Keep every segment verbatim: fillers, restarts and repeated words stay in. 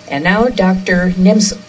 And now Doctor Nemtsov.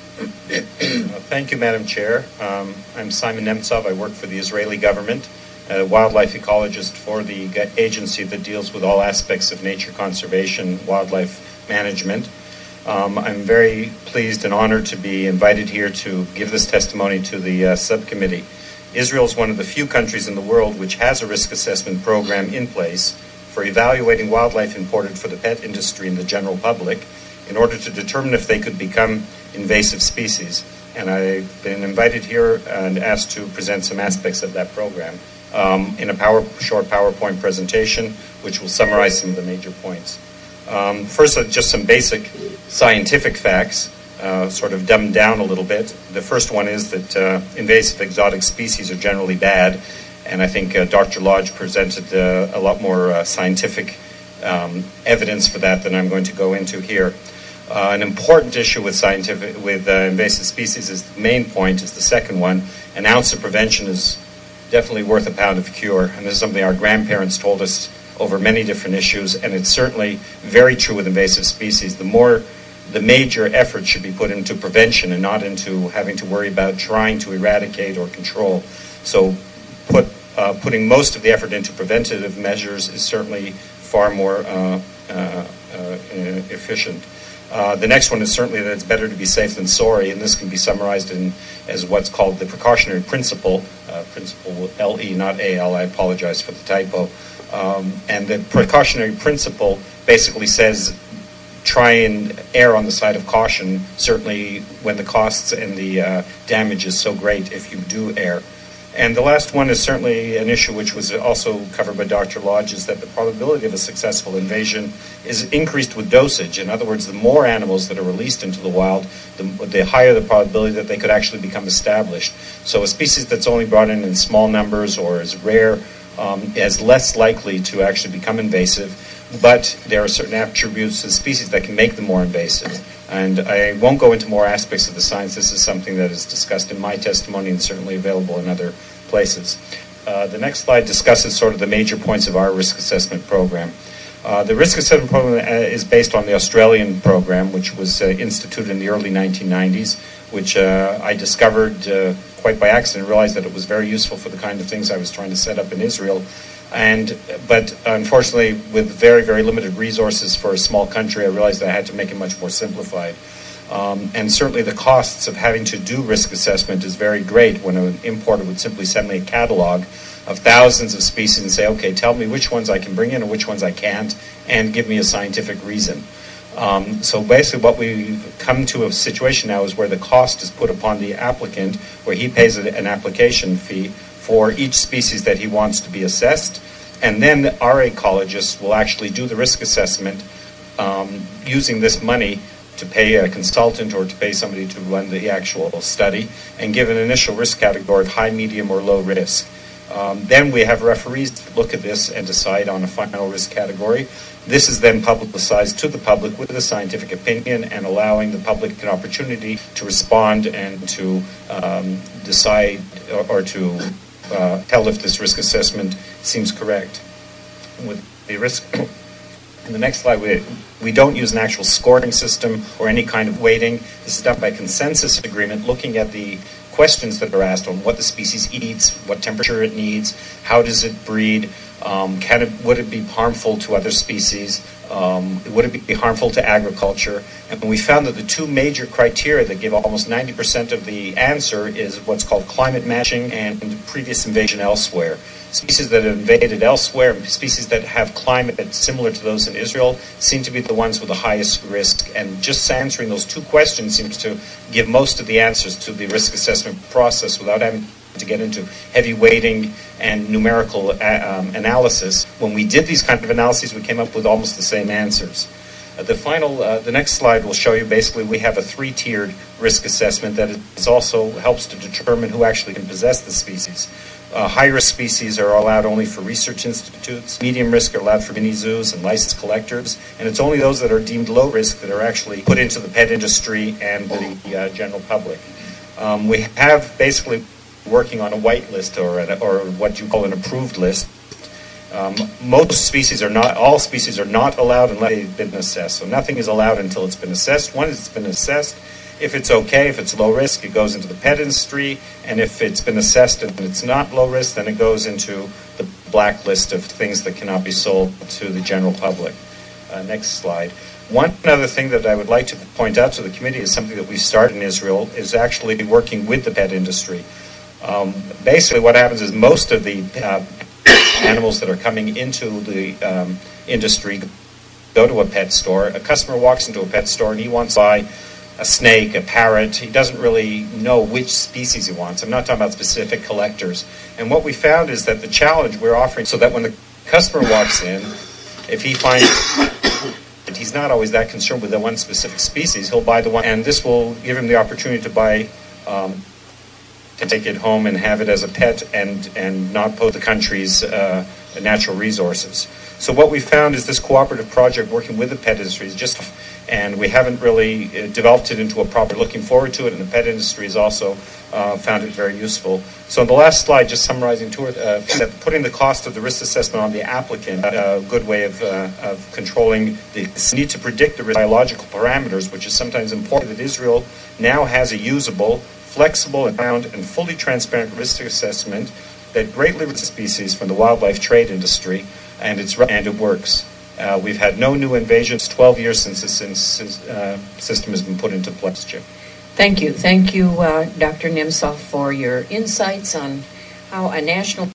Thank you, Madam Chair. Um, I'm Simon Nemtsov. I work for the Israeli government, a wildlife ecologist for the agency that deals with all aspects of nature conservation, wildlife management. Um, I'm very pleased and honored to be invited here to give this testimony to the uh, subcommittee. Israel is one of the few countries in the world which has a risk assessment program in place for evaluating wildlife imported for the pet industry and the general public in order to determine if they could become invasive species. And I've been invited here and asked to present some aspects of that program um, in a power, short PowerPoint presentation, which will summarize some of the major points. Um, first, uh, just some basic scientific facts, uh, sort of dumbed down a little bit. The first one is that uh, invasive exotic species are generally bad, and I think uh, Doctor Lodge presented uh, a lot more uh, scientific um, evidence for that than I'm going to go into here. Uh, an important issue with scientific with uh, invasive species is the main point is the second one. An ounce of prevention is definitely worth a pound of cure, and this is something our grandparents told us over many different issues, and it's certainly very true with invasive species. The more, the major effort should be put into prevention and not into having to worry about trying to eradicate or control. So put, uh, putting most of the effort into preventative measures is certainly far more uh, uh, uh, efficient. Uh, the next one is certainly that it's better to be safe than sorry, and this can be summarized in as what's called the precautionary principle, uh, principle L E, not A L, I apologize for the typo. Um, and the precautionary principle basically says try and err on the side of caution, certainly when the costs and the uh, damage is so great if you do err. And the last one is certainly an issue which was also covered by Doctor Lodge, is that the probability of a successful invasion is increased with dosage. In other words, the more animals that are released into the wild, the, the higher the probability that they could actually become established. So a species that's only brought in in small numbers or is rare um, is less likely to actually become invasive, but there are certain attributes of the species that can make them more invasive. And I won't go into more aspects of the science. This is something that is discussed in my testimony and certainly available in other places. Uh, the next slide discusses sort of the major points of our risk assessment program. Uh, the risk assessment program is based on the Australian program, which was uh, instituted in the early nineteen nineties, which uh, I discovered uh, quite by accident, realized that it was very useful for the kind of things I was trying to set up in Israel. And but unfortunately, with very, very limited resources for a small country, I realized that I had to make it much more simplified. Um, and certainly the costs of having to do risk assessment is very great when an importer would simply send me a catalog of thousands of species and say, okay, tell me which ones I can bring in and which ones I can't, and give me a scientific reason. Um, so basically what we've come to a situation now is where the cost is put upon the applicant, where he pays an application fee for each species that he wants to be assessed, and then our ecologists will actually do the risk assessment um, using this money to pay a consultant or to pay somebody to run the actual study and give an initial risk category of high, medium, or low risk. Um, then we have referees to look at this and decide on a final risk category. This is then publicized to the public with a scientific opinion and allowing the public an opportunity to respond and to um, decide or, or to uh, tell if this risk assessment seems correct. With the risk, in the next slide, we, we don't use an actual scoring system or any kind of weighting. This is done by consensus agreement, looking at the questions that are asked on what the species eats, what temperature it needs, how does it breed, um, can it, would it be harmful to other species, um, would it be harmful to agriculture? And we found that the two major criteria that give almost ninety percent of the answer is what's called climate matching and previous invasion elsewhere. Species that have invaded elsewhere, species that have climate that's similar to those in Israel, seem to be the ones with the highest risk. And just answering those two questions seems to give most of the answers to the risk assessment process without having to get into heavy weighting and numerical um, analysis. When we did these kind of analyses, we came up with almost the same answers. Uh, the final, uh, the next slide will show you basically we have a three-tiered risk assessment that is also helps to determine who actually can possess the species. Uh, high-risk species are allowed only for research institutes. Medium risk are allowed for mini zoos and licensed collectors. And it's only those that are deemed low risk that are actually put into the pet industry and the uh, general public. Um, we have basically working on a white list or, an, or what you call an approved list. Um, most species are not, all species are not allowed unless they've been assessed. So nothing is allowed until it's been assessed. Once it's been assessed, if it's okay, if it's low risk, it goes into the pet industry. And if it's been assessed and it's not low risk, then it goes into the blacklist of things that cannot be sold to the general public. Uh, next slide. One other thing that I would like to point out to the committee is something that we started in Israel, is actually working with the pet industry. Um, basically what happens is most of the uh, animals that are coming into the um, industry go to a pet store. A customer walks into a pet store and he wants to buy a snake, a parrot. He doesn't really know which species he wants. I'm not talking about specific collectors. And what we found is that the challenge we're offering, so that when the customer walks in, if he finds that he's not always that concerned with the one specific species, he'll buy the one, and this will give him the opportunity to buy um, to take it home and have it as a pet and, and not pollute the country's uh, natural resources. So what we found is this cooperative project working with the pet industry is just, and we haven't really uh, developed it into a proper, looking forward to it, and the pet industry has also uh, found it very useful. So on the last slide, just summarizing to it, uh, that putting the cost of the risk assessment on the applicant, a uh, good way of, uh, of controlling the need to predict the biological parameters, which is sometimes important, that Israel now has a usable, flexible and round and fully transparent risk assessment that greatly reduces species from the wildlife trade industry, and it's and it works. Uh, we've had no new invasions. twelve years since this since, uh, system has been put into place. Jim. Thank you. Thank you, uh, Doctor Nemtsov, for your insights on how a national